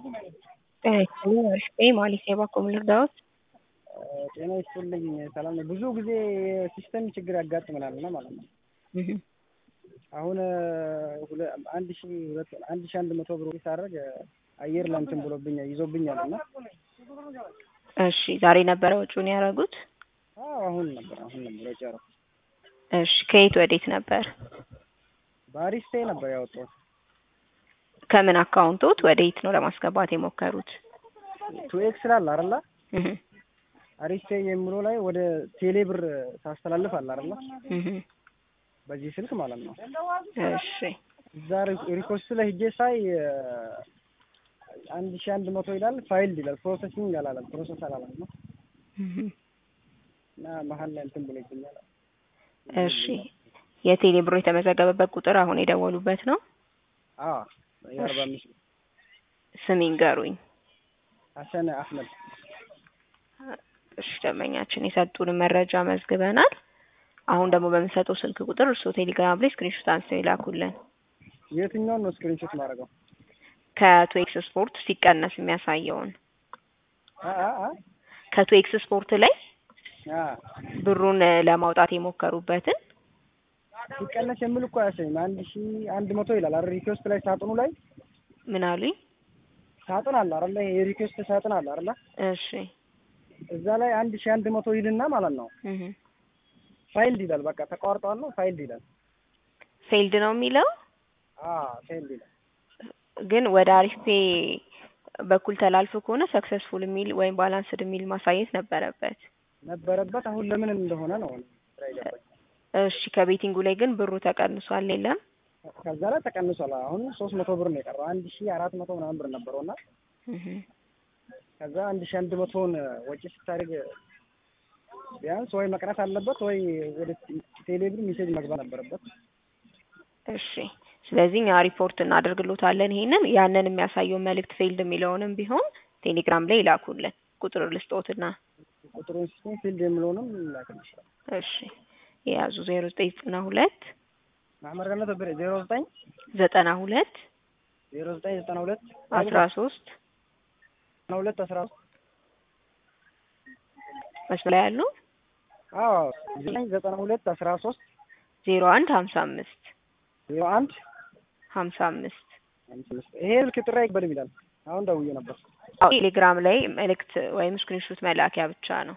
ማለት የባኮ ልርዳዎት? ጤና ይስጥልኝ ሰላም ነው። ብዙ ጊዜ ሲስተም ችግር ያጋጥመናል እና ማለት ነው። አሁን 1100 ብር ሳደርግ አየር ላይ እንትን ብሎብኛል ይዞብኛል እና እሺ ዛሬ ነበረ ወጪውን ያደረጉት? አሁን ነበር የጨረስኩት። እሺ ከየት ወዴት ነበር? ባሪስቴ ነበር ያወጣሁት። ከምን አካውንቶት ወዴት ነው ለማስገባት የሞከሩት? ቱኤክስ ላል አይደል? አሪስቴ የሚለው ላይ ወደ ቴሌ ብር ታስተላልፍ አለ አይደል? በዚህ ስልክ ማለት ነው። እሺ እዛ ሪኮስት ላይ ሄጄ ሳይ 1100 ይላል፣ ፋይል ይላል፣ ፕሮሰሲንግ አላለም፣ ፕሮሰስ አላለም ነው። እና መሀል ላይ እንትን ብሎ ይገኛል። እሺ የቴሌ ብር የተመዘገበበት ቁጥር አሁን የደወሉበት ነው? የ45 ስም ይንገሩኝ። ሐሰን አህመድ። እሺ ደንበኛችን የሰጡን መረጃ መዝግበናል። አሁን ደግሞ በምንሰጠው ስልክ ቁጥር እርስዎ ቴሌግራም ላይ ስክሪንሾት አንስተው ይላኩልን። የትኛውን ነው ስክሪንሾት ማድረገው? ከቱኤክስ ስፖርት ሲቀነስ የሚያሳየውን ከቱኤክስ ስፖርት ላይ ብሩን ለማውጣት የሞከሩበትን ሲቀነስ የሚል እኮ አያሳይም። 1100 ይላል አይደል? ሪኩዌስት ላይ ሳጥኑ ላይ ምን አሉኝ? ሳጥን አለ አይደል? የሪኩዌስት ሳጥን አለ አይደል? እሺ እዛ ላይ 1100 ይልና ማለት ነው ፋይልድ ይላል። በቃ ተቋርጧል ነው ፋይልድ ይላል። ፌልድ ነው የሚለው? ፌልድ ይላል። ግን ወደ አሪፍ በኩል ተላልፎ ከሆነ ሰክሰስፉል የሚል ወይም ባላንስድ የሚል ማሳየት ነበረበት። አሁን ለምን እንደሆነ ነው አይገባኝ። እሺ ከቤቲንጉ ላይ ግን ብሩ ተቀንሷል የለም? ከዛ ላይ ተቀንሷል። አሁን 300 ብር ነው የቀረው። 1400 ምናምን ብር ነበረውና ከዛ 1100ን ወጪ ስታደርግ ቢያንስ ወይ መቅረት አለበት ወይ ወደ ቴሌብር ሜሴጅ መግባት ነበረበት። እሺ ስለዚህ እኛ ሪፖርት እናደርግሎታለን። ይሄንን ያንን የሚያሳየው መልእክት ፌልድ የሚለውንም ቢሆን ቴሌግራም ላይ ይላኩልን። ቁጥር ልስጦትና ቁጥሩን ሲስተም ፌልድ የሚለውንም ላክልሽ። እሺ የያዙ 0992 ማህመድ ገነት ነበር 09 92 0992 13 13 መስመር ላይ ያሉ 92 13 01 55 01 55 ይሄ ልክ ጥሪ አይቀበልም ይላል። አሁን ደውዬ ነበር። ቴሌግራም ላይ መልእክት ወይም ስክሪንሾት መላኪያ ብቻ ነው።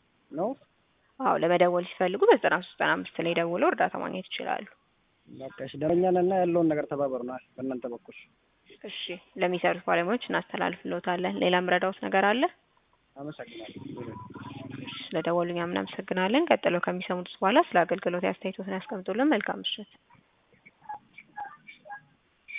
ለመደወል ሲፈልጉ በ9395 ላይ ደውለው እርዳታ ማግኘት ይችላሉ። በቃ እሺ ደረኛ ነና ያለውን ነገር ተባበሩና በእናንተ በኩል። እሺ ለሚሰሩት ባለሙያዎች እናስተላልፍልዎታለን። ሌላ ምረዳውት ነገር አለ? አመሰግናለሁ። ስለደወሉኝ እናመሰግናለን። ቀጥለው ከሚሰሙት በኋላ ስለ አገልግሎት አስተያየቶትን ያስቀምጡልን። መልካም ምሽት።